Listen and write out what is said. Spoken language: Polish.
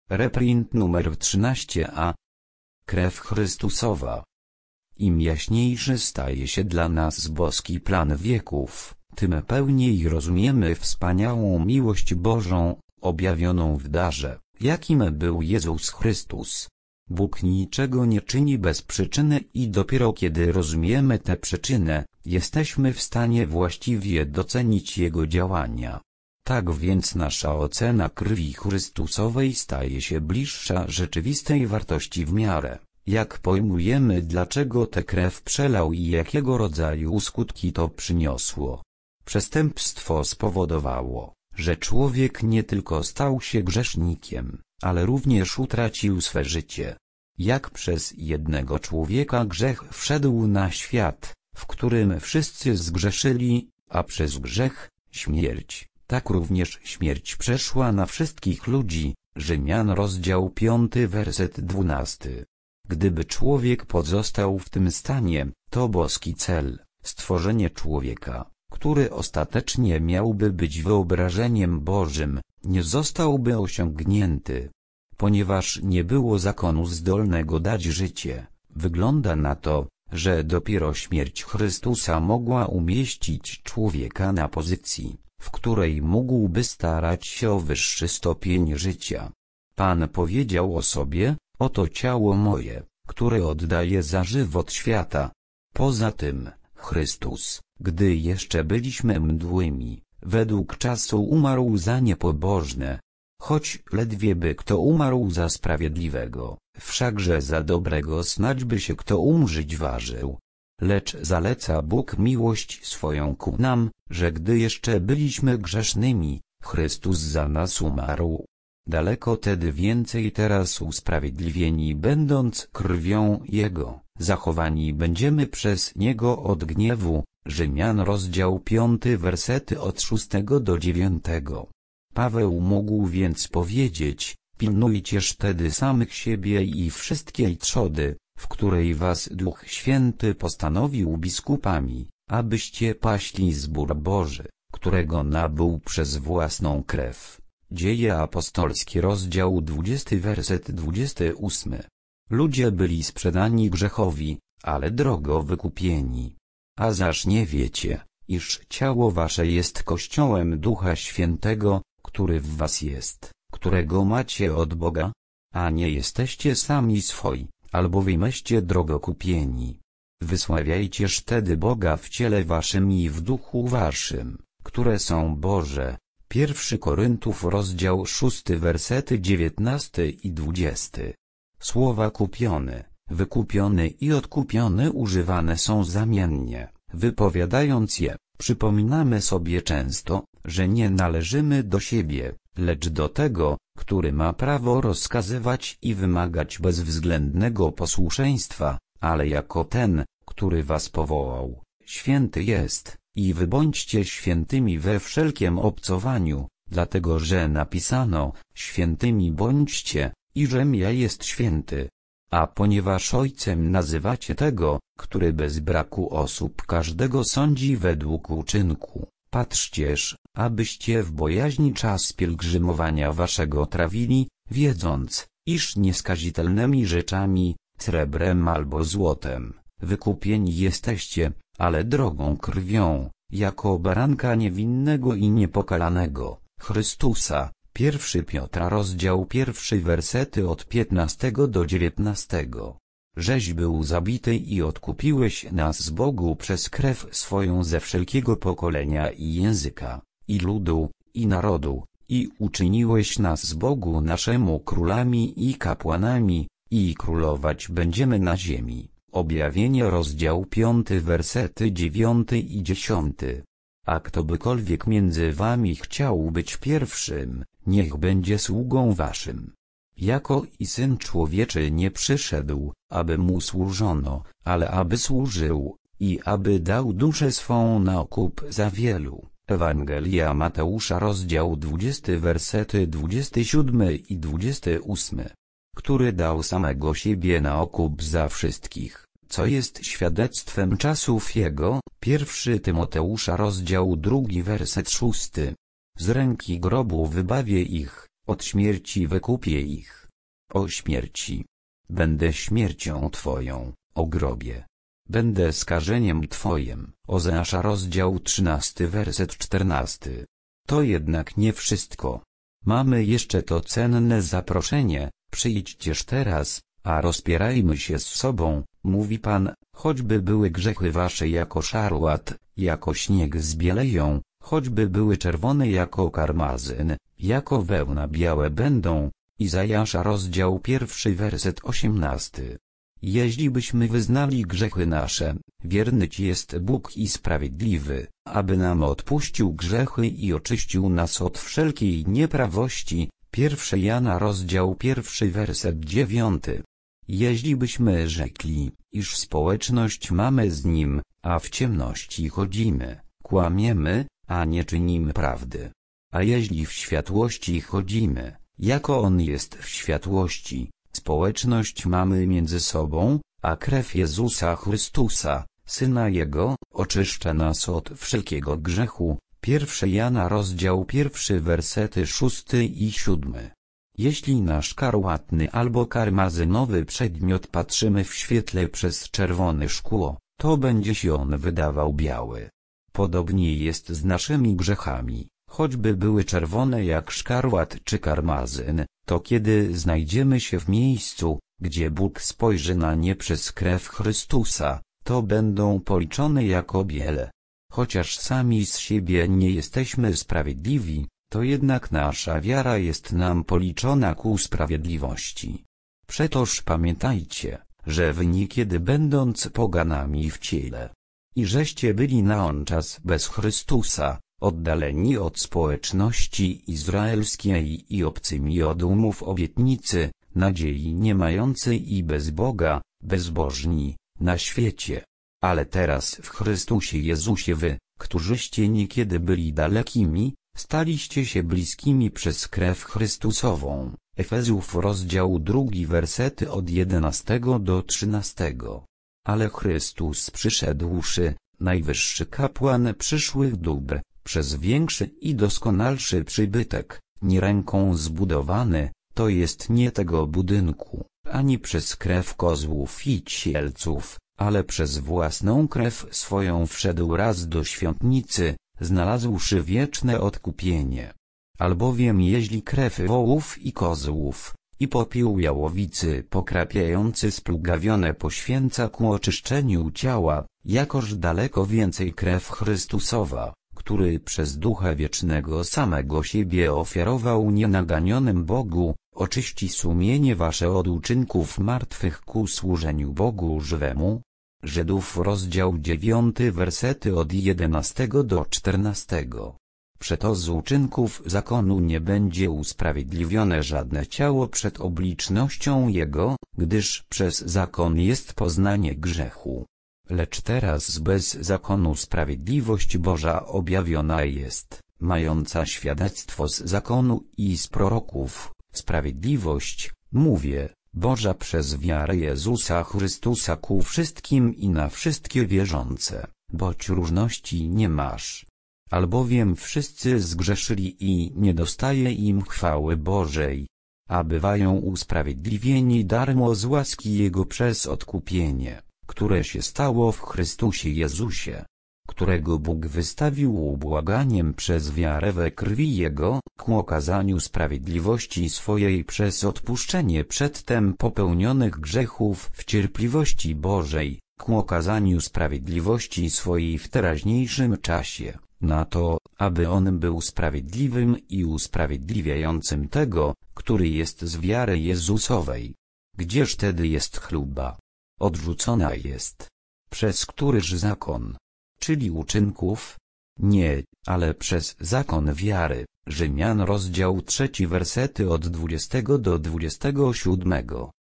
Reprint numer 13a. Krew Chrystusowa. Im jaśniejszy staje się dla nas boski plan wieków, tym pełniej rozumiemy wspaniałą miłość Bożą, objawioną w darze, jakim był Jezus Chrystus. Bóg niczego nie czyni bez przyczyny i dopiero kiedy rozumiemy tę przyczynę, jesteśmy w stanie właściwie docenić Jego działania. Tak więc nasza ocena krwi Chrystusowej staje się bliższa rzeczywistej wartości w miarę, jak pojmujemy, dlaczego tę krew przelał i jakiego rodzaju skutki to przyniosło. Przestępstwo spowodowało, że człowiek nie tylko stał się grzesznikiem, ale również utracił swe życie. Jak przez jednego człowieka grzech wszedł na świat, w którym wszyscy zgrzeszyli, a przez grzech śmierć, tak również śmierć przeszła na wszystkich ludzi. Rzymian rozdział 5 werset 12. Gdyby człowiek pozostał w tym stanie, to boski cel, stworzenie człowieka, który ostatecznie miałby być wyobrażeniem Bożym, nie zostałby osiągnięty. Ponieważ nie było zakonu zdolnego dać życie, wygląda na to, że dopiero śmierć Chrystusa mogła umieścić człowieka na pozycji, w której mógłby starać się o wyższy stopień życia. Pan powiedział o sobie: oto ciało moje, które oddaję za żywot świata. Poza tym, Chrystus, gdy jeszcze byliśmy mdłymi, według czasu umarł za niepobożne. Choć ledwie by kto umarł za sprawiedliwego, wszakże za dobrego snadź by się kto umrzeć ważył. Lecz zaleca Bóg miłość swoją ku nam, że gdy jeszcze byliśmy grzesznymi, Chrystus za nas umarł. Daleko tedy więcej teraz usprawiedliwieni będąc krwią Jego, zachowani będziemy przez Niego od gniewu. Rzymian rozdział 5 wersety od 6 do 9. Paweł mógł więc powiedzieć: pilnujcież tedy samych siebie i wszystkiej trzody, w której was Duch Święty postanowił biskupami, abyście paśli zbór Boży, którego nabył przez własną krew. Dzieje apostolskie rozdział 20 werset 28. Ludzie byli sprzedani grzechowi, ale drogo wykupieni. A zaż nie wiecie, iż ciało wasze jest kościołem Ducha Świętego, który w was jest, którego macie od Boga? A nie jesteście sami swoi, albowiemeście drogo kupieni. Wysławiajcież tedy Boga w ciele waszym i w duchu waszym, które są Boże. 1 Koryntów rozdział 6 wersety 19 i 20. Słowa kupiony, wykupiony i odkupiony używane są zamiennie. Wypowiadając je, przypominamy sobie często, że nie należymy do siebie, lecz do tego, który ma prawo rozkazywać i wymagać bezwzględnego posłuszeństwa, ale jako ten, który was powołał, święty jest, i wy bądźcie świętymi we wszelkim obcowaniu, dlatego że napisano: świętymi bądźcie, i żem ja jest święty. A ponieważ Ojcem nazywacie tego, który bez braku osób każdego sądzi według uczynku, patrzcież, abyście w bojaźni czas pielgrzymowania waszego trawili, wiedząc, iż nieskazitelnymi rzeczami, srebrem albo złotem, wykupieni jesteście, ale drogą krwią, jako baranka niewinnego i niepokalanego, Chrystusa. 1 Piotra rozdział 1 wersety od 15 do 19. Żeś był zabity i odkupiłeś nas z Bogu przez krew swoją ze wszelkiego pokolenia i języka, i ludu, i narodu, i uczyniłeś nas z Bogu naszemu królami i kapłanami, i królować będziemy na ziemi. Objawienie rozdział 5 wersety 9 i 10. A ktobykolwiek między wami chciał być pierwszym, niech będzie sługą waszym. Jako i Syn Człowieczy nie przyszedł, aby mu służono, ale aby służył, i aby dał duszę swą na okup za wielu. Ewangelia Mateusza rozdział 20 wersety 27 i 28. Który dał samego siebie na okup za wszystkich, co jest świadectwem czasów Jego. 1 Tymoteusza rozdział 2 werset 6. Z ręki grobu wybawię ich, Od śmierci wykupię ich. O śmierci! Będę śmiercią Twoją, o grobie. Będę skażeniem Twoim. Ozeasza rozdział 13 werset 14. To jednak nie wszystko. Mamy jeszcze to cenne zaproszenie, przyjdźcież teraz, a rozpierajmy się z sobą, mówi Pan, choćby były grzechy wasze jako szarłat, jako śnieg zbieleją, choćby były czerwone jako karmazyn, jako wełna białe będą. Izajasza rozdział 1 werset 18. Jeźlibyśmy wyznali grzechy nasze, wierny Ci jest Bóg i sprawiedliwy, aby nam odpuścił grzechy i oczyścił nas od wszelkiej nieprawości. 1 Jana rozdział 1 werset 9. Jeźlibyśmy rzekli, iż społeczność mamy z Nim, a w ciemności chodzimy, kłamiemy, a nie czynimy prawdy. A jeśli w światłości chodzimy, jako On jest w światłości, społeczność mamy między sobą, a krew Jezusa Chrystusa, Syna Jego, oczyszcza nas od wszelkiego grzechu. 1 Jana rozdział 1 wersety 6 i 7. Jeśli na szkarłatny albo karmazynowy przedmiot patrzymy w świetle przez czerwone szkło, to będzie się on wydawał biały. Podobnie jest z naszymi grzechami. Choćby były czerwone jak szkarłat czy karmazyn, to kiedy znajdziemy się w miejscu, gdzie Bóg spojrzy na nie przez krew Chrystusa, to będą policzone jako biele. Chociaż sami z siebie nie jesteśmy sprawiedliwi, to jednak nasza wiara jest nam policzona ku sprawiedliwości. Przetoż pamiętajcie, że wy niekiedy będąc poganami w ciele, i żeście byli na on czas bez Chrystusa, oddaleni od społeczności izraelskiej i obcymi od umów obietnicy, nadziei nie mający i bez Boga, bezbożni, na świecie. Ale teraz w Chrystusie Jezusie wy, którzyście niekiedy byli dalekimi, staliście się bliskimi przez krew Chrystusową. Efezjów rozdział 2 wersety od 11 do 13. Ale Chrystus przyszedłszy, najwyższy kapłan przyszłych dóbr, przez większy i doskonalszy przybytek, nie ręką zbudowany, to jest nie tego budynku, ani przez krew kozłów i cielców, ale przez własną krew swoją wszedł raz do świątnicy, znalazłszy wieczne odkupienie. Albowiem jeśli krew wołów i kozłów, i popiół jałowicy pokrapiający splugawione poświęca ku oczyszczeniu ciała, jakoż daleko więcej krew Chrystusowa, który przez Ducha Wiecznego samego siebie ofiarował nienaganionym Bogu, oczyści sumienie wasze od uczynków martwych ku służeniu Bogu żywemu. Żydów rozdział 9 wersety od 11 do 14. Przeto z uczynków zakonu nie będzie usprawiedliwione żadne ciało przed oblicznością Jego, gdyż przez zakon jest poznanie grzechu. Lecz teraz bez zakonu sprawiedliwość Boża objawiona jest, mająca świadectwo z zakonu i z proroków, sprawiedliwość, mówię, Boża przez wiarę Jezusa Chrystusa ku wszystkim i na wszystkie wierzące, boć różności nie masz. Albowiem wszyscy zgrzeszyli i nie dostaje im chwały Bożej, a bywają usprawiedliwieni darmo z łaski Jego przez odkupienie, które się stało w Chrystusie Jezusie, którego Bóg wystawił ubłaganiem przez wiarę we krwi Jego, ku okazaniu sprawiedliwości swojej przez odpuszczenie przedtem popełnionych grzechów w cierpliwości Bożej, ku okazaniu sprawiedliwości swojej w teraźniejszym czasie, na to, aby On był sprawiedliwym i usprawiedliwiającym tego, który jest z wiary Jezusowej. Gdzież tedy jest chluba? Odrzucona jest. Przez któryż zakon? Czyli uczynków? Nie, ale przez zakon wiary. Rzymian rozdział 3 wersety od 20 do 27.